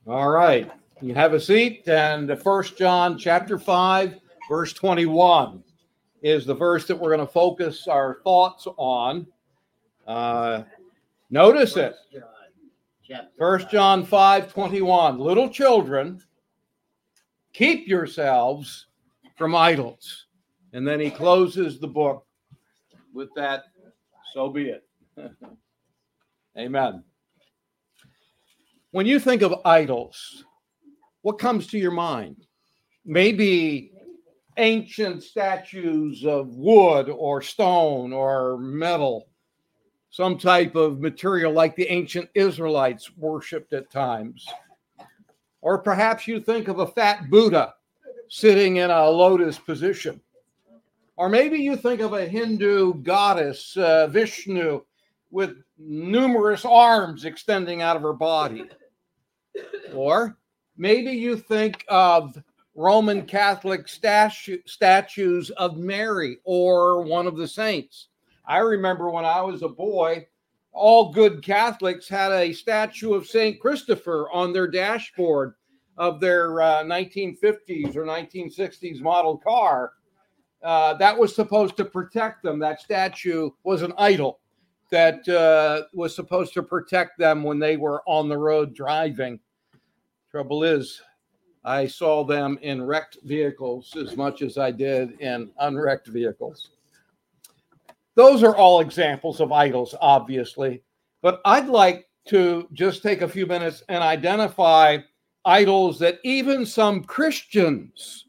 All right. You have a seat, and 1 John chapter 5, verse 21 is the verse that we're going to focus our thoughts on. Notice it. 1 John 5:21. Little children, keep yourselves from idols. And then he closes the book with that, so be it. Amen. When you think of idols, what comes to your mind? Maybe ancient statues of wood or stone or metal, some type of material like the ancient Israelites worshipped at times. Or perhaps you think of a fat Buddha sitting in a lotus position. Or maybe you think of a Hindu goddess, Vishnu, with numerous arms extending out of her body. Or maybe you think of Roman Catholic statues of Mary or one of the saints. I remember when I was a boy, all good Catholics had a statue of St. Christopher on their dashboard of their 1950s or 1960s model car. That was supposed to protect them. That statue was an idol that was supposed to protect them when they were on the road driving. Trouble is, I saw them in wrecked vehicles as much as I did in unwrecked vehicles. Those are all examples of idols, obviously, but I'd like to just take a few minutes and identify idols that even some Christians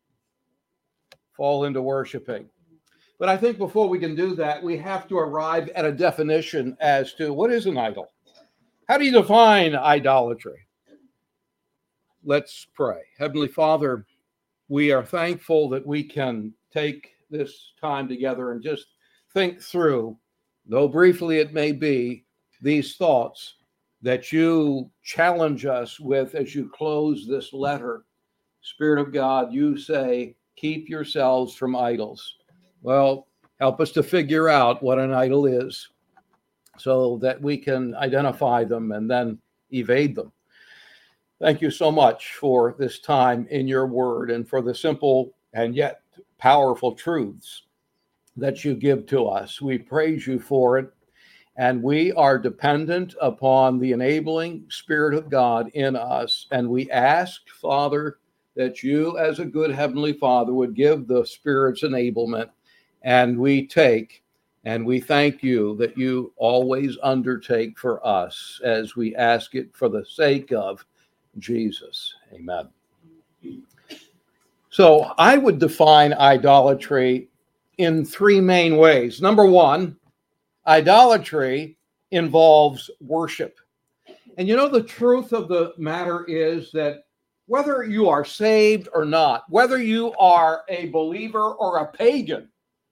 fall into worshiping. But I think before we can do that, we have to arrive at a definition as to what is an idol. How do you define idolatry? Let's pray. Heavenly Father, we are thankful that we can take this time together and just think through, though briefly it may be, these thoughts that you challenge us with as you close this letter. Spirit of God, you say, keep yourselves from idols. Well, help us to figure out what an idol is so that we can identify them and then evade them. Thank you so much for this time in your word and for the simple and yet powerful truths that you give to us. We praise you for it, and we are dependent upon the enabling Spirit of God in us. And we ask, Father, that you as a good Heavenly Father would give the Spirit's enablement, and we take, and we thank you that you always undertake for us as we ask it for the sake of Jesus. Amen. So I would define idolatry in three main ways. Number one, idolatry involves worship. And you know, the truth of the matter is that whether you are saved or not, whether you are a believer or a pagan,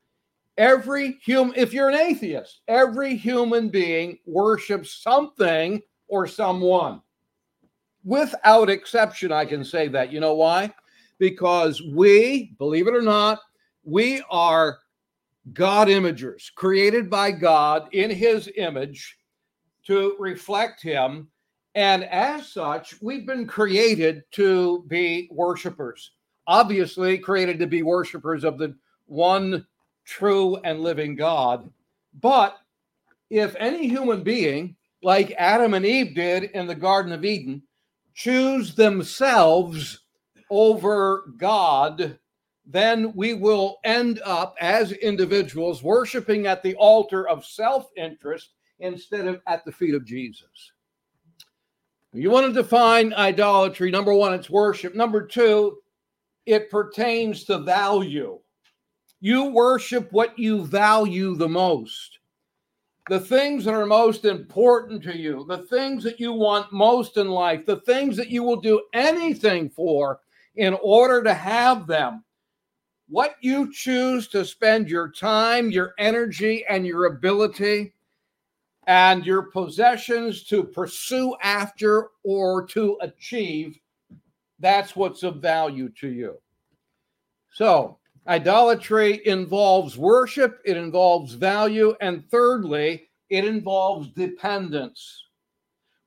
if you're an atheist, every human being worships something or someone. Without exception, I can say that. You know why? Because we, believe it or not, we are God imagers, created by God in his image to reflect him. And as such, we've been created to be worshipers. Obviously, created to be worshipers of the one true and living God. But if any human being, like Adam and Eve did in the Garden of Eden, choose themselves over God, then we will end up as individuals worshiping at the altar of self-interest instead of at the feet of Jesus. You want to define idolatry. Number one, it's worship. Number two, it pertains to value. You worship what you value the most. The things that are most important to you, the things that you want most in life, the things that you will do anything for in order to have them. What you choose to spend your time, your energy, and your ability and your possessions to pursue after or to achieve, that's what's of value to you. So, idolatry involves worship, it involves value, and thirdly, it involves dependence.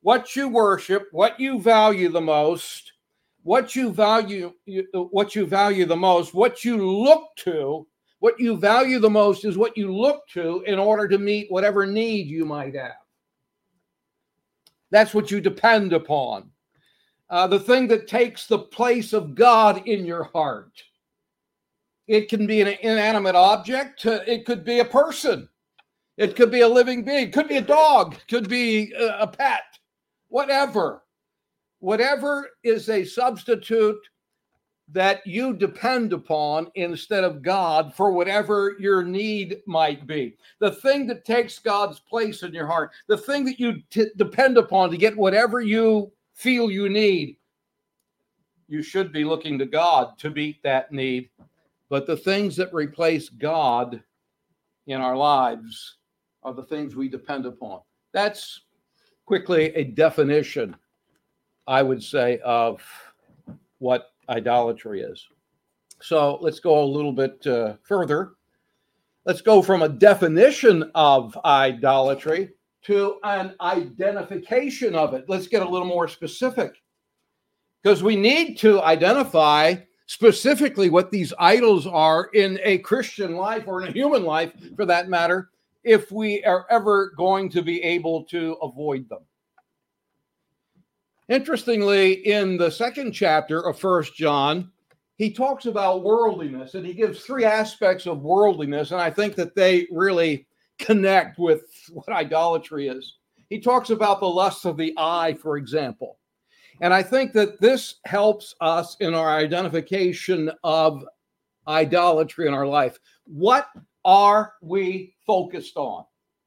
what you worship, what you value the most, what you value the most, what you look to, what you value the most is what you look to in order to meet whatever need you might have. That's what you depend upon. The thing that takes the place of God in your heart. It can be an inanimate object. It could be a person. It could be a living being. It could be a dog. It could be a pet. Whatever. Whatever is a substitute that you depend upon instead of God for whatever your need might be. The thing that takes God's place in your heart, the thing that you depend upon to get whatever you feel you need, you should be looking to God to meet that need. But the things that replace God in our lives are the things we depend upon. That's quickly a definition, I would say, of what idolatry is. So let's go a little bit further. Let's go from a definition of idolatry to an identification of it. Let's get a little more specific, because we need to identify specifically what these idols are in a Christian life, or in a human life for that matter, if we are ever going to be able to avoid them. Interestingly, in the second chapter of 1 John, he talks about worldliness, and he gives three aspects of worldliness, and I think that they really connect with what idolatry is. He talks about the lust of the eye, for example, and I think that this helps us in our identification of idolatry in our life. What are we focused on?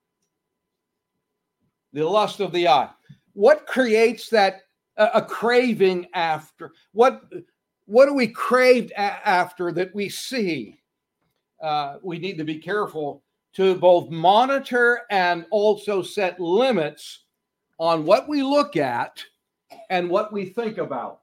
The lust of the eye. What creates that a craving after? What do we crave after that we see? We need to be careful to both monitor and also set limits on what we look at and what we think about.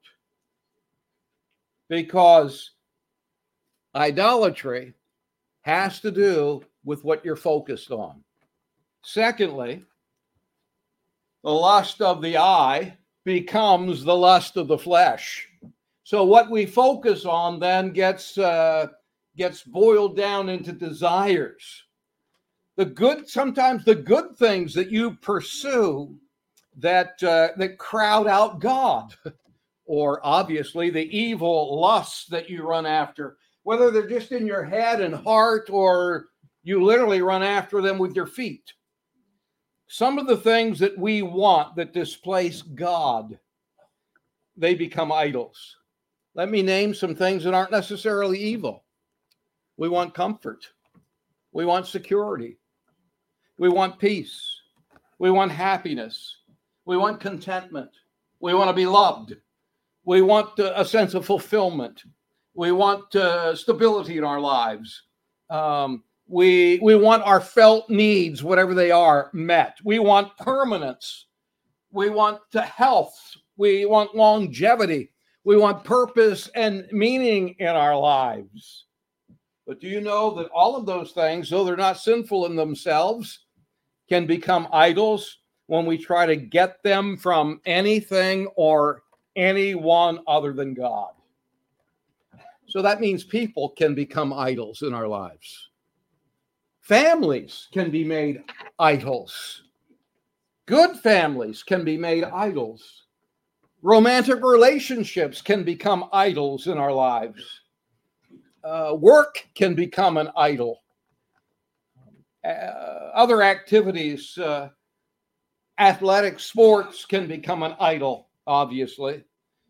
Because idolatry has to do with what you're focused on. Secondly, the lust of the eye becomes the lust of the flesh. So what we focus on then gets boiled down into desires. Sometimes the good things that you pursue that crowd out God, or obviously the evil lusts that you run after, whether they're just in your head and heart, or you literally run after them with your feet. Some of the things that we want that displace God, they become idols. Let me name some things that aren't necessarily evil. We want comfort. We want security. We want peace. We want happiness. We want contentment. We want to be loved. We want a sense of fulfillment. We want stability in our lives. We want our felt needs, whatever they are, met. We want permanence. We want health. We want longevity. We want purpose and meaning in our lives. But do you know that all of those things, though they're not sinful in themselves, can become idols when we try to get them from anything or anyone other than God? So that means people can become idols in our lives. Families can be made idols. Good families can be made idols. Romantic relationships can become idols in our lives. Work can become an idol. Other activities, athletic sports can become an idol, obviously.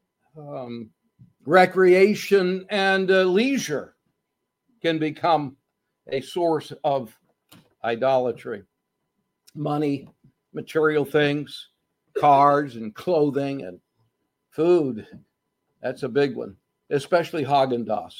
Recreation and leisure can become a source of idolatry. Money, material things, cars and clothing and food. That's a big one, especially Haagen-Dazs.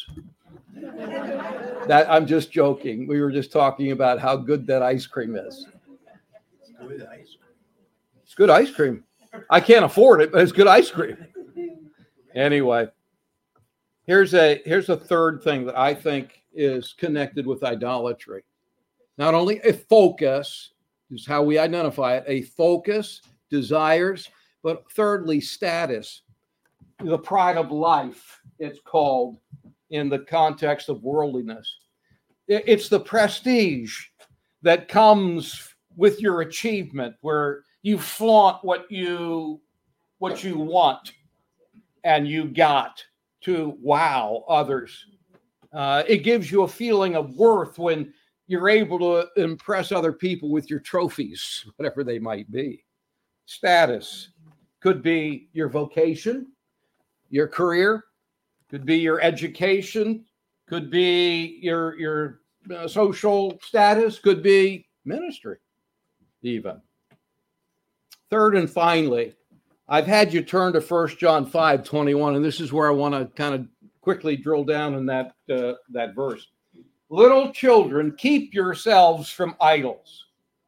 That I'm just joking. We were just talking about how good that ice cream is. It's good ice cream. It's good ice cream. I can't afford it, but it's good ice cream. Anyway, here's a third thing that I think is connected with idolatry. Not only a focus, is how we identify it, a focus desires, but thirdly, status, the pride of life, it's called in the context of worldliness. It's the prestige that comes with your achievement, where you flaunt what you want and you got to wow others. It gives you a feeling of worth when you're able to impress other people with your trophies, whatever they might be. Status could be your vocation, your career, could be your education, could be your social status, could be ministry even. Third and finally, I've had you turn to 1 John 5:21, and this is where I want to kind of quickly drill down in that verse. Little children, keep yourselves from idols.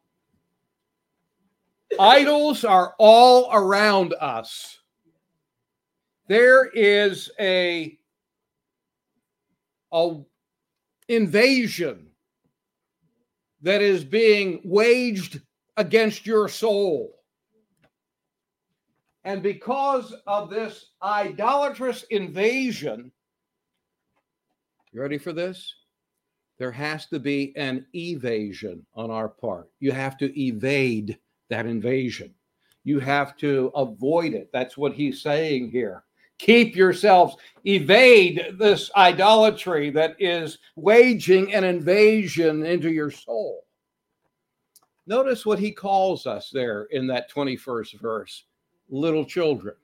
Idols are all around us. There is a invasion that is being waged against your soul. And because of this idolatrous invasion, you ready for this? There has to be an evasion on our part. You have to evade that invasion. You have to avoid it. That's what he's saying here. Keep yourselves, evade this idolatry that is waging an invasion into your soul. Notice what he calls us there in that 21st verse, little children.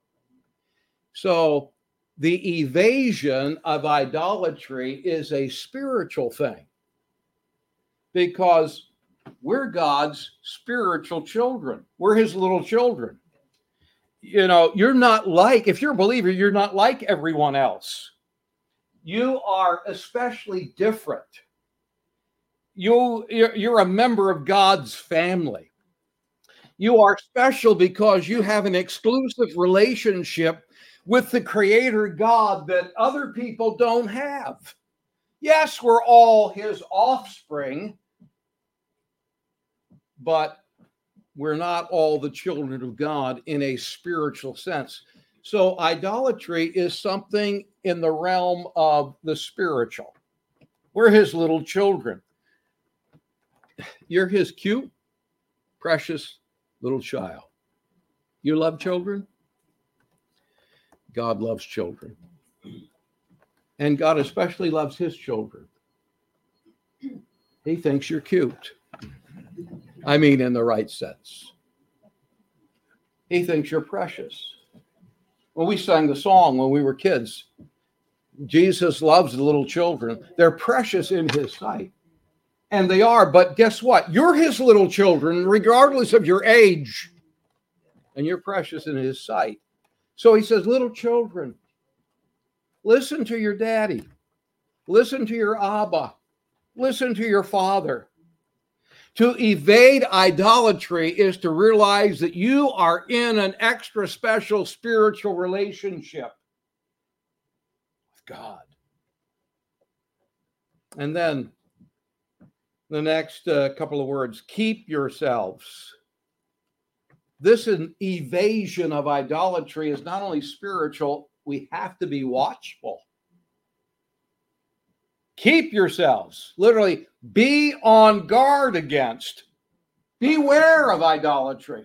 So the evasion of idolatry is a spiritual thing because we're God's spiritual children. We're his little children. You know, you're not like, if you're a believer, you're not like everyone else. You are especially different. You're a member of God's family. You are special because you have an exclusive relationship with the Creator God that other people don't have. Yes, we're all his offspring, but we're not all the children of God in a spiritual sense. So idolatry is something in the realm of the spiritual. We're his little children. You're his cute, precious little child. You love children? God loves children. And God especially loves his children. He thinks you're cute. I mean, in the right sense. He thinks you're precious. When we sang the song when we were kids, Jesus loves the little children. They're precious in his sight. And they are, but guess what? You're his little children, regardless of your age. And you're precious in his sight. So he says, little children, listen to your daddy. Listen to your Abba. Listen to your father. To evade idolatry is to realize that you are in an extra special spiritual relationship with God. And then the next couple of words, keep yourselves. This evasion of idolatry is not only spiritual, we have to be watchful. Keep yourselves, literally be on guard against. Beware of idolatry.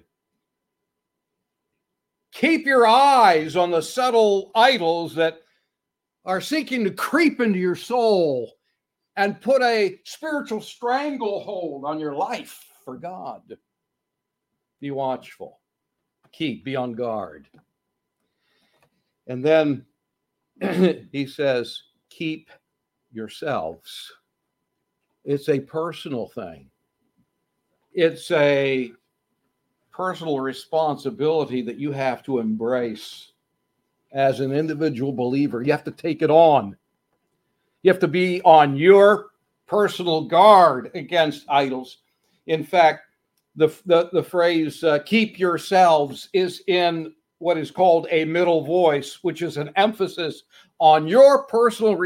Keep your eyes on the subtle idols that are seeking to creep into your soul and put a spiritual stranglehold on your life for God. Be watchful. Be on guard. And then he says, keep yourselves. It's a personal thing. It's a personal responsibility that you have to embrace as an individual believer. You have to take it on. You have to be on your personal guard against idols. In fact, the phrase keep yourselves is in what is called a middle voice, which is an emphasis on your personal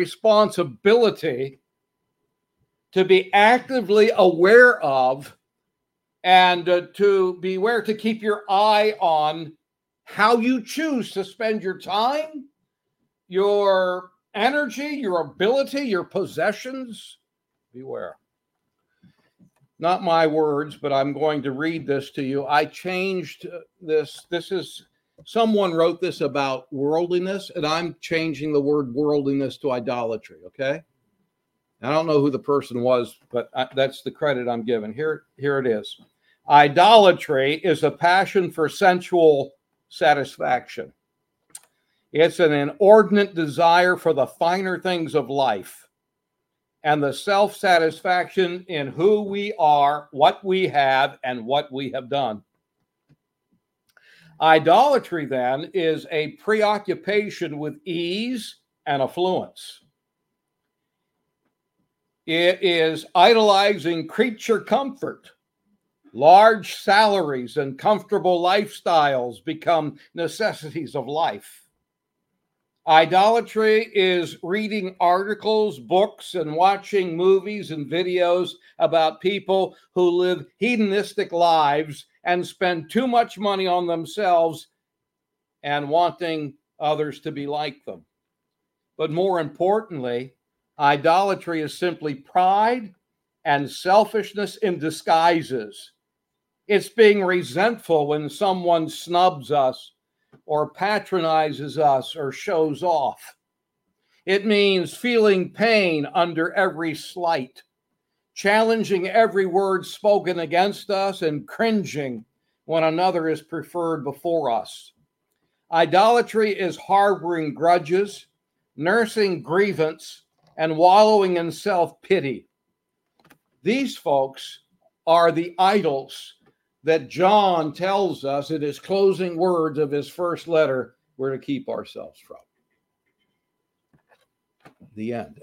responsibility to be actively aware of and to beware to keep your eye on how you choose to spend your time, your energy, your ability, your possessions. Beware. Not my words, but I'm going to read this to you. I changed this. Someone wrote this about worldliness, and I'm changing the word worldliness to idolatry, okay? I don't know who the person was, but that's the credit I'm given. Here it is. Idolatry is a passion for sensual satisfaction. It's an inordinate desire for the finer things of life and the self-satisfaction in who we are, what we have, and what we have done. Idolatry, then, is a preoccupation with ease and affluence. It is idolizing creature comfort. Large salaries and comfortable lifestyles become necessities of life. Idolatry is reading articles, books, and watching movies and videos about people who live hedonistic lives and spend too much money on themselves and wanting others to be like them. But more importantly, idolatry is simply pride and selfishness in disguises. It's being resentful when someone snubs us or patronizes us or shows off. It means feeling pain under every slight, challenging every word spoken against us, and cringing when another is preferred before us. Idolatry is harboring grudges, nursing grievance, and wallowing in self-pity. These folks are the idols that John tells us in his closing words of his first letter we're to keep ourselves from. The end.